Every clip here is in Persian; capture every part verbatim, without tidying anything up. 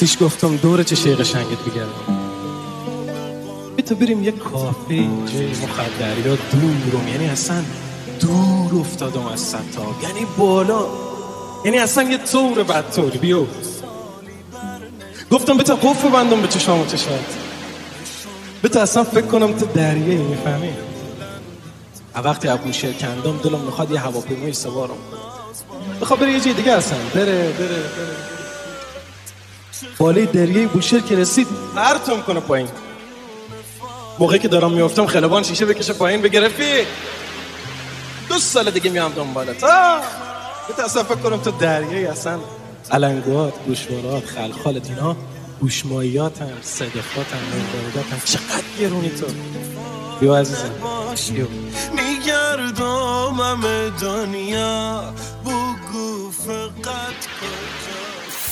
راسیش گفتم دور چه شیق قشنگت بگردم، بی تو بریم یه کافه جای مخدریا دورم، یعنی اصلا دور افتادم از ستاب، یعنی بالا، یعنی اصلا یه طور بدطوری بیو. گفتم بتا قفل بندم به چشام و چشات، بتا اصلا فکر کنم تو دریایی، میفهمی؟ وقتی ابوشهر کندم دلم میخواد یه هواپیمای سوارم بخواد بره یه جای دیگه، اصلا بره بره بره بالای دریای بوشهر که رسید پرتم کنه پایین. موقعی که دارم میافتم خلبان شیشه بکشه پایین بگه رفیق دو سال دیگه میام دنبالت. آه بتا اصلا فکر کنم تو دریایی، اصلا علنگوات، گوشوارات، خلخالت اینا گوشماییات هم، صدفات هم، مردادات هم، چقدر گرونی تو. بیو عزیزم بیو. میگردم همه دنیا بگو فقط کجا.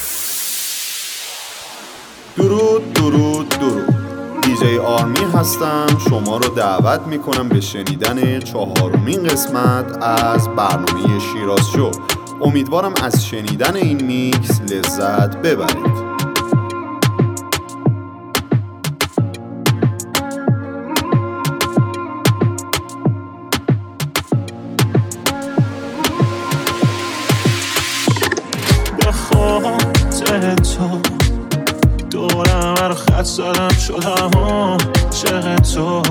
درود درود درود، دیجی آرمی هستم. شما رو دعوت میکنم به شنیدن چهارمین قسمت از برنامه شیراز شو. امیدوارم از شنیدن این میکس لذت ببرید. بخاطر تو دورم هر خط زدم شدم عاشق تو،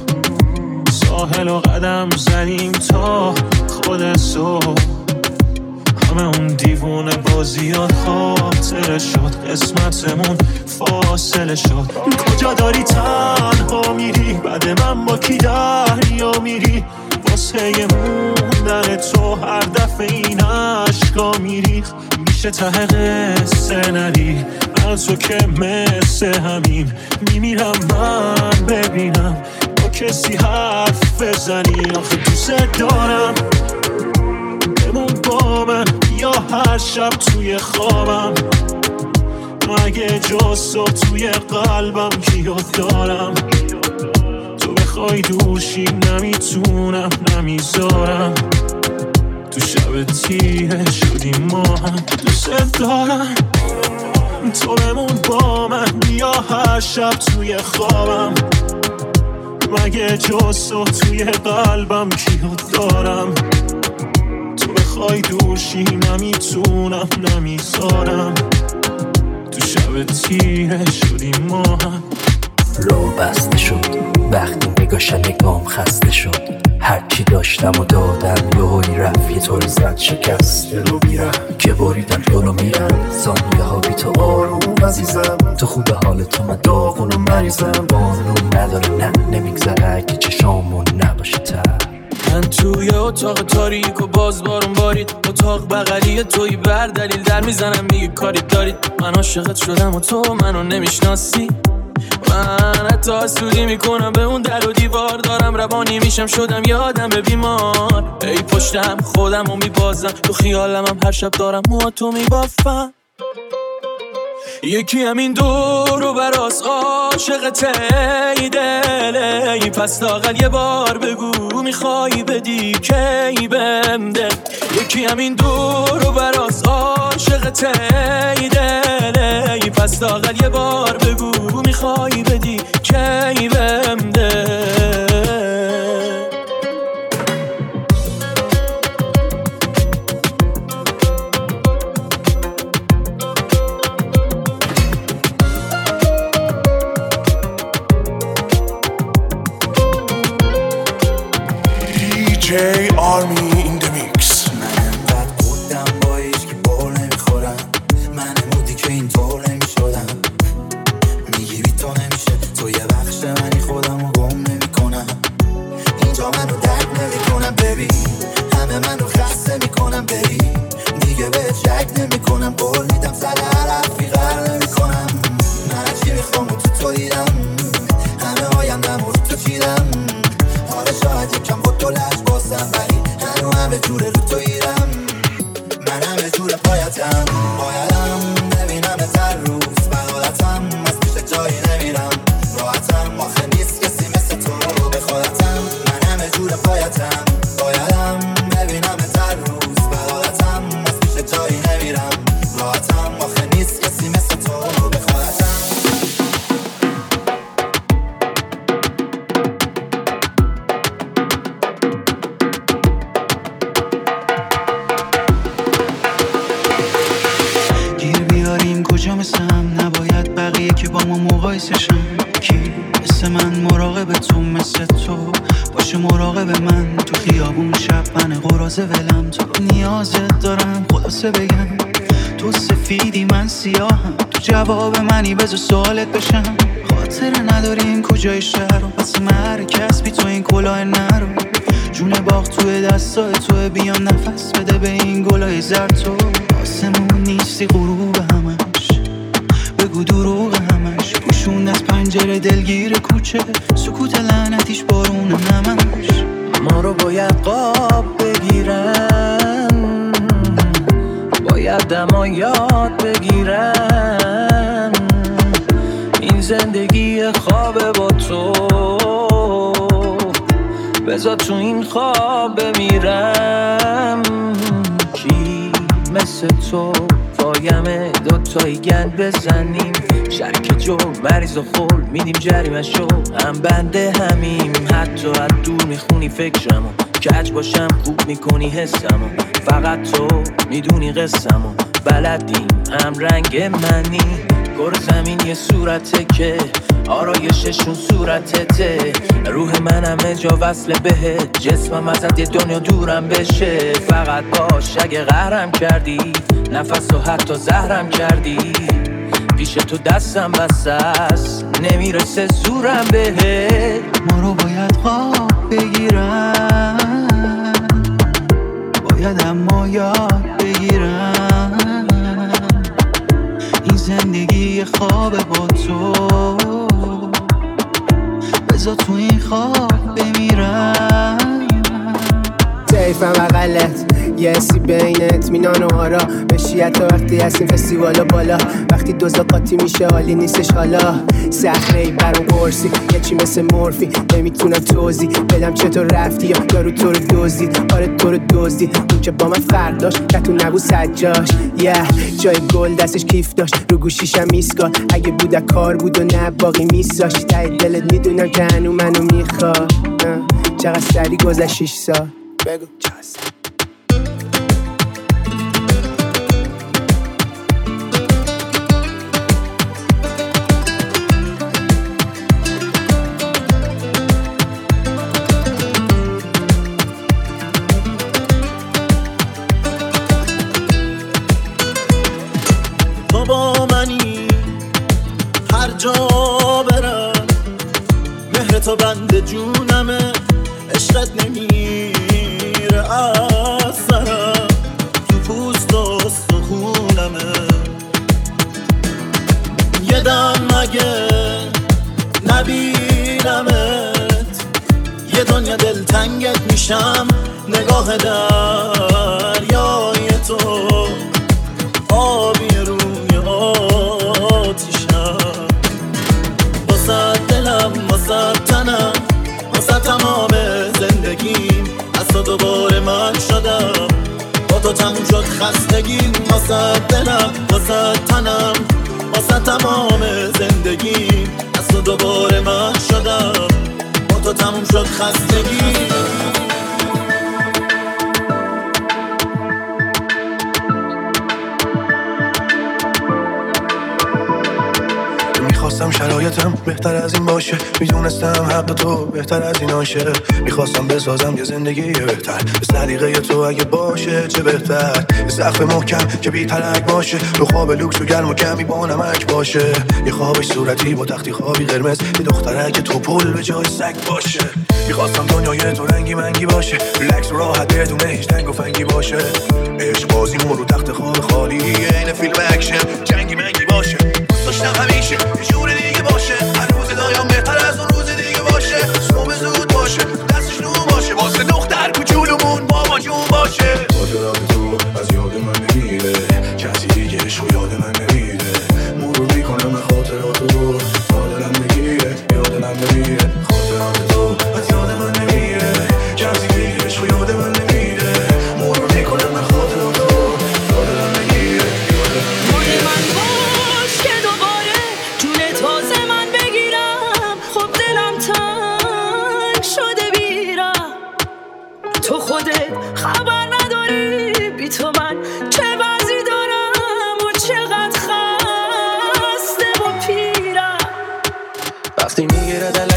ساحل و قدم زدیم تا خود صبح، همه اون دیوونه بازیات خاطره شد، قسمتمون فاصله شد. کجا داری تنها میری بعد من با کی دریا میری، واسه موندن تو هر دفعه این عشقا میریخ، میشه ته قصه نری من تو که مثل همین، میمیرم من ببینم با کسی حرف بزنی، آخه دوست دارم بمون با من یا هر شب توی خوابم، مگه جز تو توی قلبم کیو دارم، تو بخوای دوشی نمیتونم نمیذارم، تو شب تیه شدیم ما هم دوست دارم، تو بمون با من یا هر شب توی خوابم، مگه جز تو توی قلبم کیو دارم، تو بخوای دوشی نمیتونم نمیذارم، تو شب تیه شدیم ما هم. رو بسته شد وقتی نگاش نگام خسته شد، هرچی داشتم و دادم یهویی رفت یه طور زد شکست رو بیرم که بریدم جلو میرم، ثانیه ها بی تو آروم عزیزم، تو خوب حال تو من داغون و مریضم، قانون نداره نه نمیگذره اگه چشامون نباشه تر. من توی اتاق تاریک و باز بارون بارید، اتاق بغلی توی بر دلیل در میزنم میگه کاری دارید، من عاشقت شدم و تو منو نمیشناسی، من حتی حسودی میکنم به اون در و دیوار، دارم روانی میشم شدم یادم به بیمار، ای پشتم خودم رو میبازم تو خیالم هم هر شب دارم موهاتو میبافم، یکی همین دور و براس عاشقته ای دل، ای پس لااقل یه بار بگو میخوای بدی کی بهم دل، یکی همین دور و براس عاشقته ای دل، ای پس لااقل یه بار بگو میخوای بدی کی بهم دل. دیجی آرمی این the mix. من انقدر بودم با هیچ که بول نمیخورم، من مودی که این طور نمیشدم، میگی بی تو نمیشدم کجا مثل هم نباید بقیه که با ما مقایسشن. کی مثل من مراقب تو، مثل تو باشه مراقب من. تو خیابون شب من قرازه ولم، تو رو نیازت دارم خلاصه بگم. تو سفیدی من سیاهم، تو جواب منی بذار سوالت بشم. خاطر نداریم کجای شهر و پس مرکز بی تو این کلاه نرو. جون باغ توی دستای توی، بیام نفس بده به این گلای زرد. تو آسمون نیستی غروب همش، بگو دروغ همش. پوشون از پنجره دلگیر کوچه، سکوت لعنتیش بارون نمش. ما رو باید قاب بگیرن، باید دما یاد بگیرن. این زندگی خوابه با تو، بذار تو این خواب بمیرم. کی مثل تو پایمه دوتایی گند بزنیم. شرک جو مریض و خول میدیم جریمه شو، هم بنده همیم. حتی از دور میخونی فکرمو، کج باشم خوب میکنی حسمو. فقط تو میدونی قصمو، بلدیم هم رنگ منی. گر زمین یه صورته که آرایششون صورتته. روح من همه جا وصل بهت، جسمم ازت یه دنیا دورم بشه. فقط باش اگه قهرم کردی، نفس و حتی زهرم کردی. پیش تو دستم بسته است، نمیرسه زورم بهت. ما رو باید خواب بگیرن، باید اما یاد بگیرن. این زندگی خوابه با تو، بذار تو این خواب بمیرن. تیفم اقلت یه حسی بین اطمینان و آرا بشیت تا وقتی هستیم فستیوالا بالا. وقتی دوزا قاطی میشه حالی نیستش حالا. صخره ای برام قرصی یه چی مثل مورفی، نمیتونم توضیح بدم چطور رفتی یا یارو تو رو دزدید. آره تو رو دزدید، اون که با من فرق داشت که تو نبود سجاش. یه yeah. جای گل دستش کیف داشت، رو گوشیشم میسکال. اگه بود کار بود و نه باقی میساشت. ته دلت میدونم که هنو منو میخواد. چقدر سری گذشت شیش سال. بگو چاست تو با منی هر جا برم، مهر تو بند جونمه، عشقت نمیره از سرم. تو پوست و استخونمه، یه دم مگه نبینمت، یه دنیا دلتنگت میشم. نگاه دریای تو آبی روی آتیشم. واسه دلم واسه تنم واسه تمام زندگیم، از تو دوباره من شدم. با تو تموم شد خستگیم. واسه دلم واسه تنم واسه تمام زندگیم، از تو دوباره من شدم. با تو تموم شد خستگیم. میخواستم شرایطم بهتر از این باشه، میدونستم حق تو بهتر از این آشه. میخواستم بسازم یه زندگی بهتر به سلیقه تو، اگه باشه چه بهتر. یه سقف محکم که بی ترک باشه، رو خواب لوکس و گرم و کمی با نمک باشه. یه خوابش صورتی با تختی خوابی قرمز، یه دخترک تو پل به جای سگ باشه. میخواستم دنیای تو رنگی منگی باشه، ریلکس و راحت بدون هیچ تنگ و فنگی باشه. عشق بازیمون رو تخت خواب خالی، عین فیلم اکشن جنگی منگی باشه. داشتم همیشه یه جور دیگه باشه، هر روز دایم بهتر از اون روز دیگه باشه. صبح زود باشه، دستش نون باشه، واسه دختر کوچولومون بابا جون باشه. خاطرات تو از یاد من نمیره، کسی دیگه عشق یاد من نمیره. مرور میکنم به خاطرات تو، تا دلم بگیره یاد دلم نمیره. خاطرات تو از یاد من نمیره، کسی دیگه عشق یاد من نمیره. مرور میکنم به خاطرات تو، تا دلم بگیره یاد دلم نمیره.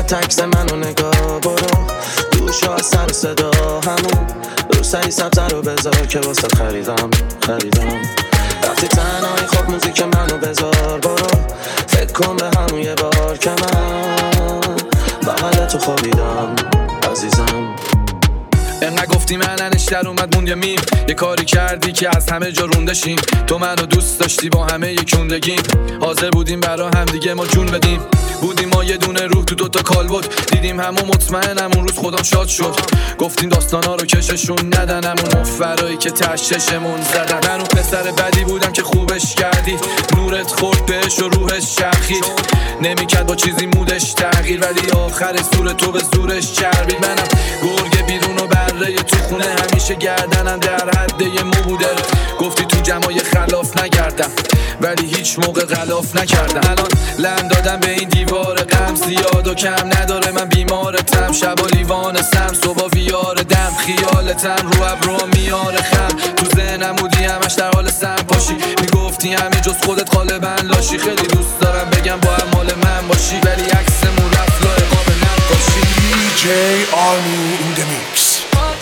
تکس منو نگاه برو دوشا از سر صدا همون رو سری سبزه رو بذار که واسه خریدم خریدم وقتی تنهایی خب موزیک منو بذار برو فکر کن به همون یه بار که من بغل تو خوابیدم عزیزم انقدر گفتی من انش در اومد موند یه میم یه کاری کردی که از همه جا روندشیم تو منو دوست داشتی با همه یکوندگیم حاضر بودیم برا هم دیگه ما جون بدیم بودیم ما یه دونه روح تو دوتا کالبد دیدیم همون مطمئنم اون روز خودم شاد شد گفتیم داستانا رو کششون ندن همون مفرایی که تششمون زدن من اون پسر بدی بودم که خوبش کردی نورت خورد بهش و روحش چرخید نمیکرد با چیزی مودش تغییر ولی آخر سور تو به زورش چربید منم گرگ بیرون و بره تو خونه همیشه گردنم در حد یه مو بوده گفتی تو جمعای خلاف نگردم ولی هیچ موقع غلاف نکردم الان لم دادم به این دیوار غم زیاد و کم نداره من بیمارتم شب و لیوان سم صبح ویار دم خیالتم رو ابرو میاره خم تو ذهنم بودی همش در حال سم پاشی میگفتی همه جز خودت غالبا لاشی خیلی دوست دارم بگم با هم مال من باشی ولی عکسمون رفت لای قاب نقاشی دی جی آرمی in the mix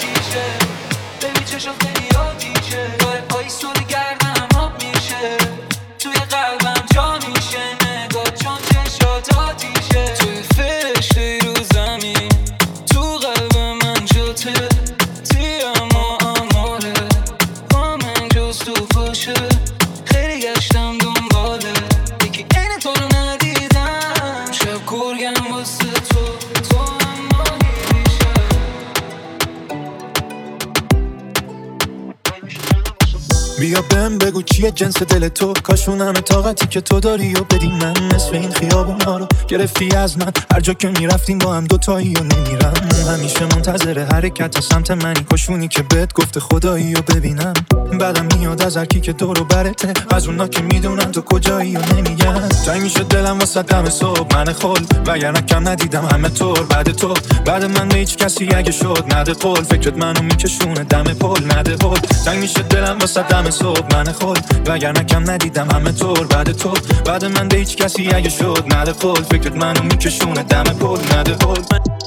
بیا بهم بگو چیه جنس دل تو کاشون همه طاقتی که تو داری و بدی من نصف این خیابون ها رو گرفتی از من هر جا که میرفتیم با هم دوتایی و نمیرم همیشه منتظر حرکت سمت منی کاشونی که بهت گفته خدایی و ببینم بعدم میاد از هرکی که دور و برته از اونا که میدونن تو کجایی و نمیگن تنگ میشه دلم واسه دم صبح من خل وگرنه کم ندیدم همه طور بعد تو بعد من به هیچ کسی اگه شد نده قول فکرت منو میکشونه دم پل نده قول تنگ میشه دلم واسه دم صبح من خود وگرنه کم ندیدم همه طور بعد تو بعد من به هیچ کسی اگه شد نده قول فکرت منو میکشونه دم پل نده قول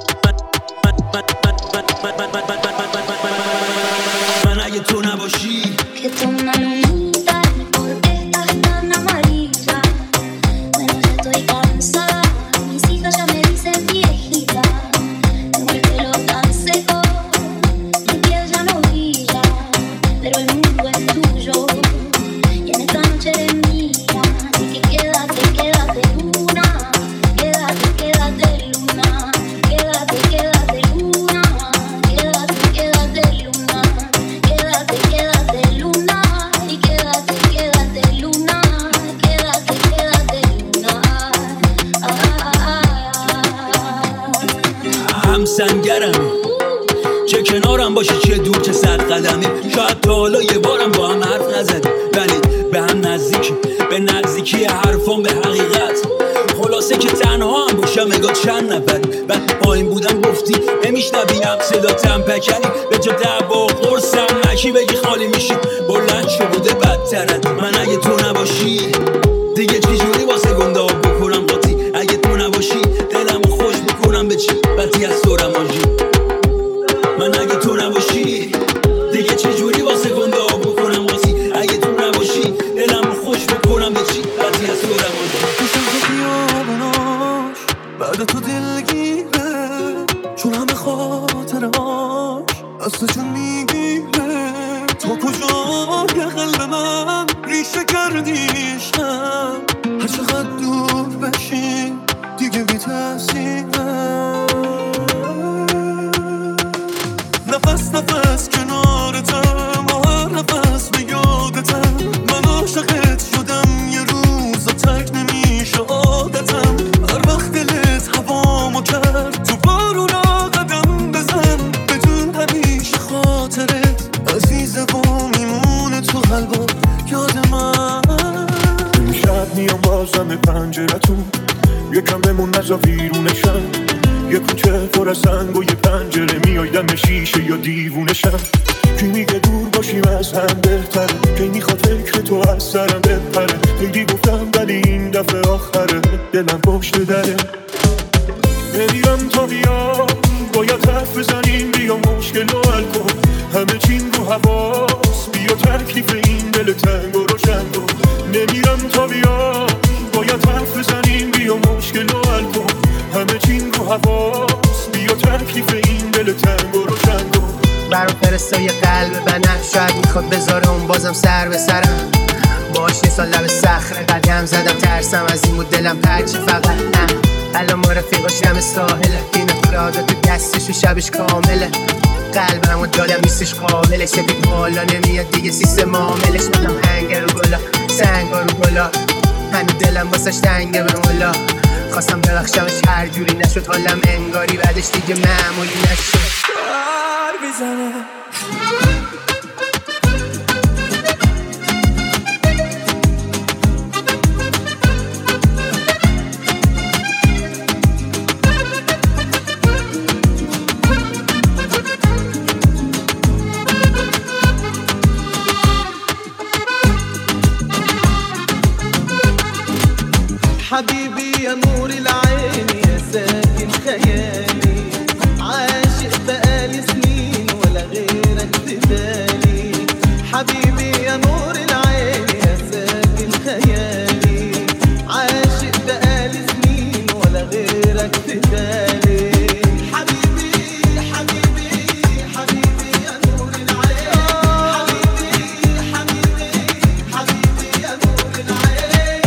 من اگه تو نباشی که تو منو سنگرمی چه کنارم باشی چه دور چه صد قدمی شاید تا حالا یه بارم با هم حرف نزدیم ولی به هم نزدیکی به نزدیکی حرفان به حقیقت خلاصه که تنها هم باشم اگه چند نفری وقتی پایین بودم گفتی نمیشنویم صدا تم پکنی به جا دعوا قرصم نکی بگی خالی میشی بلند شو بوده بدترت من اگه تو نباشی دیگه چی جوری واسه گنده آب بکنم قاطی اگه تو نباشی دلمو خوش بکنم به چی بدی از تو رماجی من اگه تو نباشی دیگه چه جوری واسه گنده آب بکنم قاطی اگه تو نباشی دلمو خوش بکنم به چی بدی از تو رماجی خوشم تو خیابوناش بعد تو دلگیره چون همه خاطرهاش از تو چون میگیره تو کجا یه قلب من ریشه کردیشم هر چقدر دور بشی دیگه بی تأثیره نفس نفس کنارتم و هر نفس به یادتم من عاشقت شدم یه روز و تک نمیشه عادتم هر وقت دلت هوامو کرد تو بارونا قدم بزن بدون همیشه خاطرت عزیزه و میمونه تو قلبم یاد من شب میام بازم پنجرتون یکم بمون نزا ویرونشم یه کوچه پر از سنگ و یه پنجره میای دم شیشه یا دیوونشم کی میگه دور باشیم از هم بهتره کی میخواد فکر تو از سرم بپره خیلی گفتم ولی این دفعه آخره دلم پشت دره نمیرم تا بیا باید حرف بزنیم بیا مشکل رو حل کن همه چین رو حواس بیا ترکیف این دل تنگ و روشن کن نمیرم تا بیا باید حرف بزنیم بیا مشکل رو حل کن همه چین رو حواس بیا ترکیف این دل تنگ و روشن کن برام فرستای قلب بنفش شاید میخواد بذاره اون بازم سر به سرم باش نیسان لب صخره قدم زدم ترسم از این بود دلم پرچه فقط نه الان ما رفیقاش دم ساحله این افتاده تو دستش و شبش کامله قلبمو دادم نیستش قابلش بید بالا نمیاد دیگه سیستم معاملش بدم هنگر رو گلا سنگا رو گلا هنو دلم واسش تنگه به مولا خواستم ببخشمش هر جوری نشد حالم انگاری بعدش دیگه معمولی نشد بار بزنه حبيبي يا نور العين يا ساكن خيالي عاشق بقالي سنين ولا غيرك في بالي حبيبي يا نور العين يا ساكن خيالي عاشق بقالي سنين ولا غيرك في بالي حبيبي حبيبي حبيبي يا نور العين حبيبي حبيبي حبيبي يا نور العين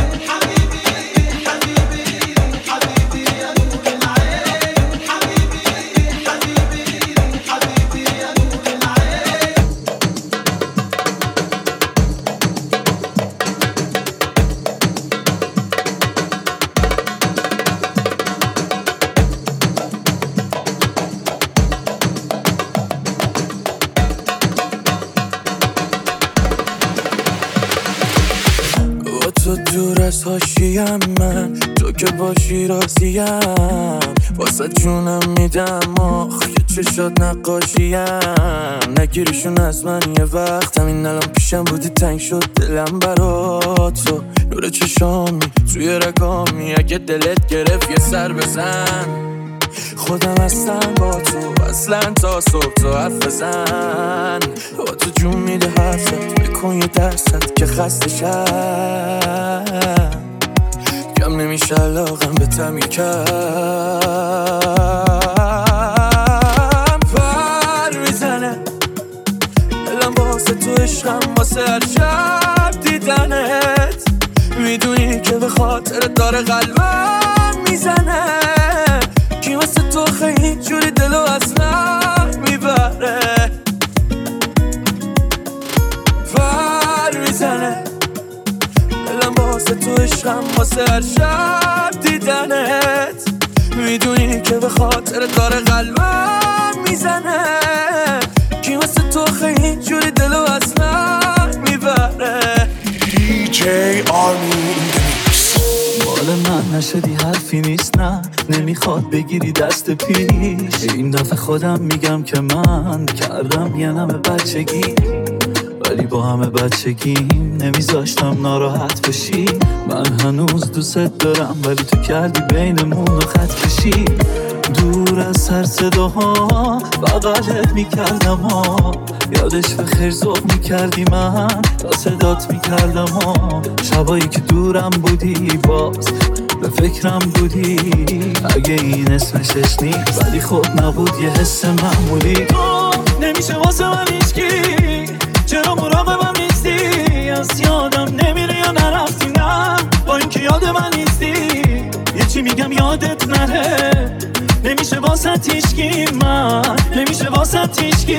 تو دور از حاشیم من تو که باشی راضیم واسه جونم میدم آخ که چشات نقاشیم نگیریشون از من یه وقت همین الان پیشم بودی تنگ شد دلم برا تو نور چشامی توی رگامی اگه دلت گرفت یه سر بزن خودم هستم با تو اصلا تا صبح تو حرف بزن با تو جون میده حرفت بکن یه درصد که خسته شم کم نمیشه علاقم به تمی کم پر میزنه دلم واسه تو عشقم واسه هر شب دیدنت میدونی که به خاطر داره قلبم میزنه کی واسه تو خیلی جوری دلو از من میبره پر میزنه دلم واسه تو عشقم واسه هر شب دیدنت میدونی که به خاطر داره قلبم میزنه کی واسه تو خیلی جوری دلو از من میبره دی جی آرمی مال من نشدی حرفی نیست نه نمیخواد بگیری دست پیش این دفعه خودم میگم که من کردم یه نمه بچگی ولی با همه بچگیم نمیذاشتم ناراحت بشی من هنوز دوست دارم ولی تو کردی بینمون رو خط کشی دور از هر صداها بغلت میکردم ها یادش به خیر ذوق میکردی من تا صدات میکردم ها شبایی که دورم بودی باز به فکرم بودی اگه این اسمشش نیست ولی خود نبود یه حس معمولی تو نمیشه واسه من هیچکی چرا مراقبم نیستی از یادم نمیره یا نرفتی نه با اینکه یاد من نیستی یه چی میگم یادت نره نمیشه واسه تیشکی من نمیشه واسه تیشکی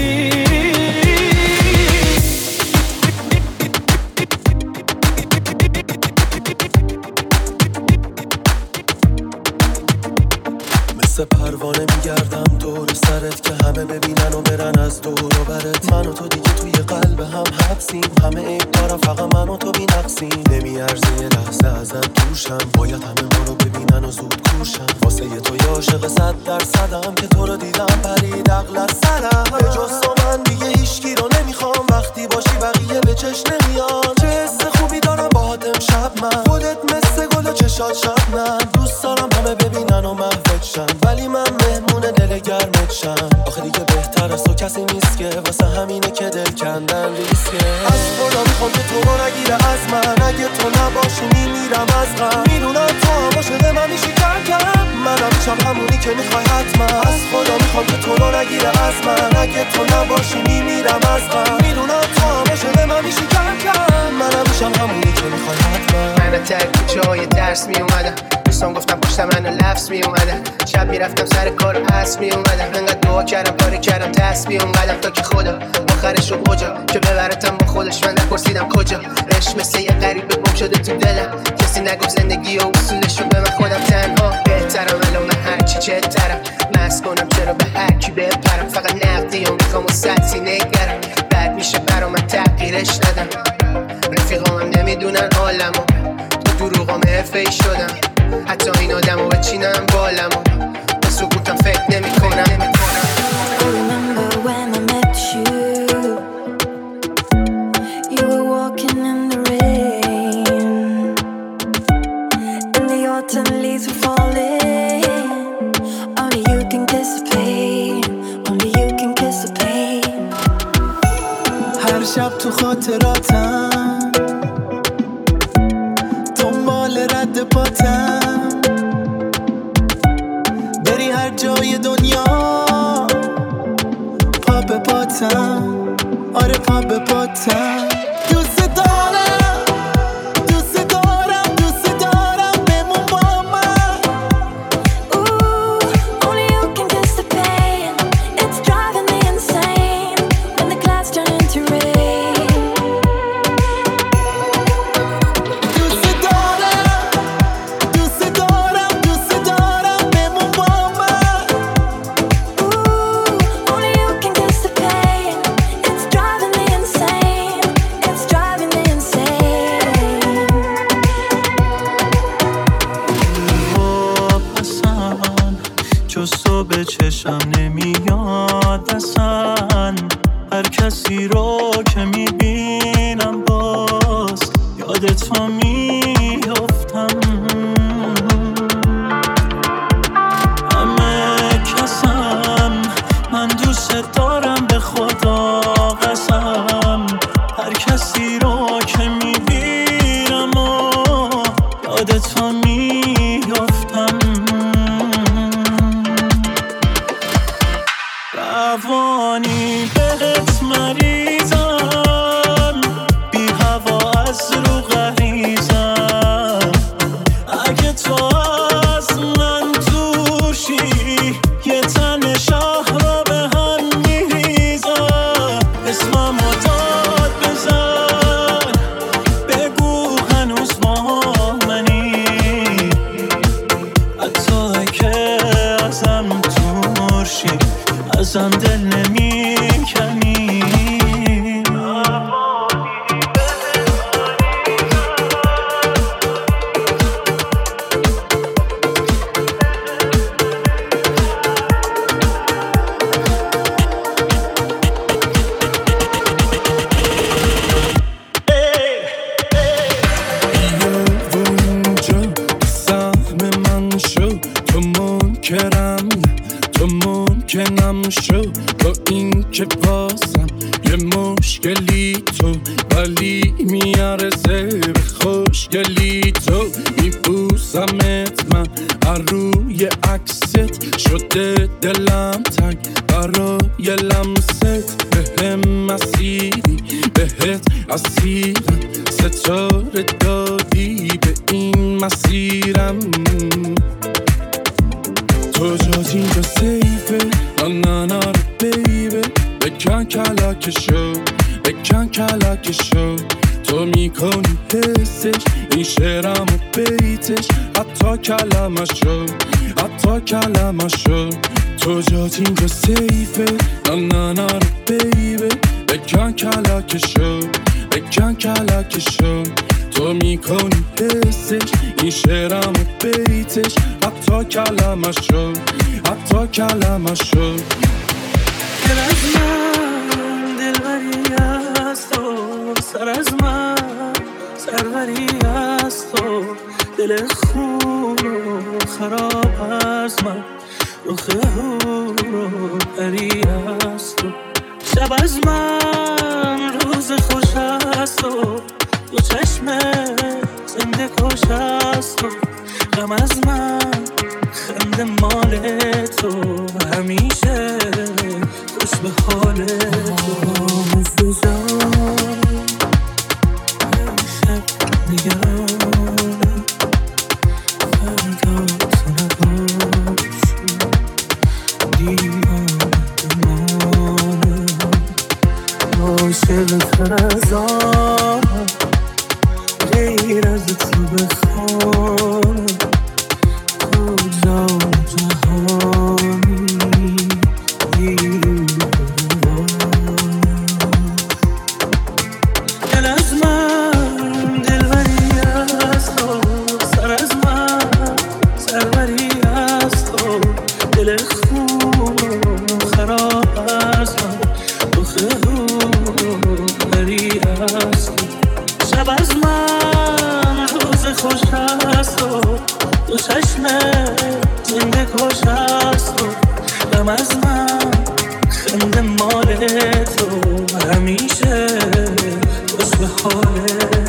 مثل پروانه میگردم دور سرت که همه ببینن و برن از دور و برت من و تو دیگه توی قلب هم حبسیم همه عیب دارم فقط من و تو بی نقصیم نمیارزه یه لحظه ازت دوشم باید همه ما رو ببینن و زود کوشم واسه یه تو یه عاشق صد درصدم که تو رو دیدم پرید عقل از سرم به جز تو من دیگه هیچکی رو نمیخوام وقتی باشی بقیه به چش نمیان چه حس خوبی دارم باهات امشب من خودت مثل گل و چشات شبنم دوست دارم همه ببینن و محوت شن ولی من بشم. آخه دیگه بهتر از تو کسی نیست که واسه همینه که دل کندن ریسکه. از خدا میخوام که تو رو نگیره از من، اگه تو نباشی میمیرم از غم. میدونم تو هم عاشق من میشی کم کم، منم میشم همونی که میخوای حتما. از خدا میخوام که تو رو نگیره از من، اگه تو نباشی میمیرم از غم. میدونم تو هم عاشق من میشی کم کم، منم میشم همونی که میخوای حتما. من تک کوچه‌های درس می اومدم، دوستان گفتم پشت منو لفظ می اومدن. شب میرفتم سر کار و پس می اومدم، انقدر دعا کردم پاره کردم تسبیح اومدم تا که خدا آخرش رو کجا که ببرتم با خودش. من پرسیدم کجا عشق مثل یه غریبه گم شده تو دلم. کسی نگفت زندگی و اصولش رو به من خودم تنها بهترم. الان من هرچی چهترم مست کنم چرا به هر کی بپرم. فقط نقدی و میخوام و سطحی نگرم، بد میشه برا من تغییرش ندم. رفیقام هم نمیدونن حالمو، تو دروغام حرفه‌ای شدم. حتی این آدمو بچینم بالمو به سکوتم فکر نمی کنم. I remember when I met you, you were walking in the rain, and the autumn leaves were falling. Only you can kiss the pain, only you can kiss the pain. هر شب تو خاطراتم دنبال رد پاتم، بری هر جای دنیا پا به پاتم. آره پا به پاتم. دوست دارم دوست دارم دوست دارم بمون با من. Ooh, only you can kiss the pain. It's driving me insane when the clouds turn into rain. دوست دارم دوست دارم دوست دارم بمون با من. Ooh, only you can kiss the pain. It's driving me insane. It's driving me insane. واپسن جز تو به چشم نمیاد اصلا. هر کسی رو که میبینم باز یاد تو میافتم. همه کسم من دوست دارم به خدا قسم. هر کسی رو که میبینم و یاد تو میافتم. روانی بهت مریضم، بی هوا از رو غریزم. اگه تو از من دوشی یه تن شهر رو به هم میریزم. اسممو داد بزن بگو هنوز با منی، حتی اگه ازم دورشی ازم دل نمی کنی. منکرم شو با این که بازم یه مشکلی تو، ولی میارزه به خوشگلی تو. میبوسمت من هر روی عکست، شده دلم تنگ برای لمست. بهم مسیری بهت اسیرم، ستاره دادی به این مسیرم. تو جاز اینجا سیفه نه نه رو بیبه. بکن کلکشو بکن کلکشو، تو میکنی حسش این شعرم و بیتش، حتی کلمشو حتی کلمشو. تو جاز اینجا سیفه نه نه نه رو بیبه. بکن کلکشو بکن کلکشو، تو میکنی حسش این شعرم و بیتش، حتی کلمشو حتی کلمشو. دل از من دلبری از تو، سر از من سروری از تو. دل خون و خراب از من رخ رو پری است و شب از من روز خوش است و دو چشم زنده کش است و غم از من خنده مال تو همیشه خوش به حال تو مفروضان شب نگرانم فردا تو نباشی دیوانه بمانم عاشق‌تر از آنم غیر از تو بخوانم کجا جهانی دیرو دل از من دلبری است و سر از من سروری است و دل خون خراب است و رخ رو پری است شب از من روز خوش است و دو چشم زنده کش است و غم از من خنده مال تو همیشه خوش به حال